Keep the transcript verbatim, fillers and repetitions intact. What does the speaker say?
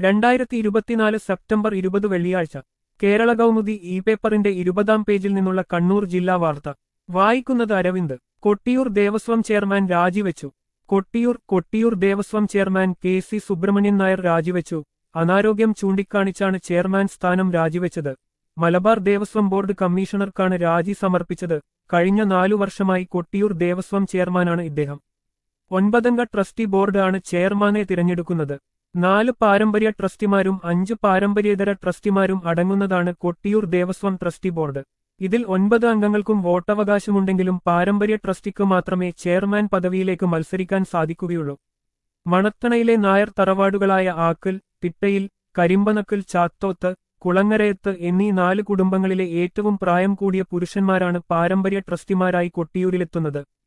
രണ്ടായിരത്തി ഇരുപത്തിനാല് സെപ്റ്റംബർ ഇരുപത് വെള്ളിയാഴ്ച കേരള കൗമുദി ഇ പേപ്പറിന്റെ ഇരുപതാം പേജിൽ നിന്നുള്ള കണ്ണൂർ ജില്ലാ വാർത്ത വായിക്കുന്നത് അരവിന്ദ്. കൊട്ടിയൂർ ദേവസ്വം ചെയർമാൻ രാജിവെച്ചു. Kottiyoor Kottiyoor Devaswom chairman K C Subramanian Nair രാജിവെച്ചു. അനാരോഗ്യം ചൂണ്ടിക്കാണിച്ചാണ് ചെയർമാൻ സ്ഥാനം രാജിവെച്ചത്. മലബാർ ദേവസ്വം ബോർഡ് കമ്മീഷണർക്കാണ് രാജി സമർപ്പിച്ചത്. കഴിഞ്ഞ നാലു വർഷമായി കൊട്ടിയൂർ ദേവസ്വം ചെയർമാനാണ് ഇദ്ദേഹം. ഒൻപതംഗ ട്രസ്റ്റി ബോർഡ് ആണ് ചെയർമാനെ തിരഞ്ഞെടുക്കുന്നത്. നാല് പാരമ്പര്യ ട്രസ്റ്റിമാരും അഞ്ച് പാരമ്പര്യേതര ട്രസ്റ്റിമാരും അടങ്ങുന്നതാണ് കൊട്ടിയൂർ ദേവസ്വം ട്രസ്റ്റി ബോർഡ്. ഇതിൽ ഒൻപത് അംഗങ്ങൾക്കും വോട്ടവകാശമുണ്ടെങ്കിലും പാരമ്പര്യ ട്രസ്റ്റിക്ക് മാത്രമേ ചെയർമാൻ പദവിയിലേക്ക് മത്സരിക്കാൻ സാധിക്കുകയുള്ളൂ. മണത്തണയിലെ നായർ തറവാടുകളായ ആക്കൽ, തിട്ടയിൽ, കരിമ്പനക്കൽ, ചാത്തോത്ത്, കുളങ്ങരയത്ത് എന്നീ നാല് കുടുംബങ്ങളിലെ ഏറ്റവും പ്രായം കൂടിയ പുരുഷന്മാരാണ് പാരമ്പര്യ ട്രസ്റ്റിമാരായി കൊട്ടിയൂരിലെത്തുന്നത്.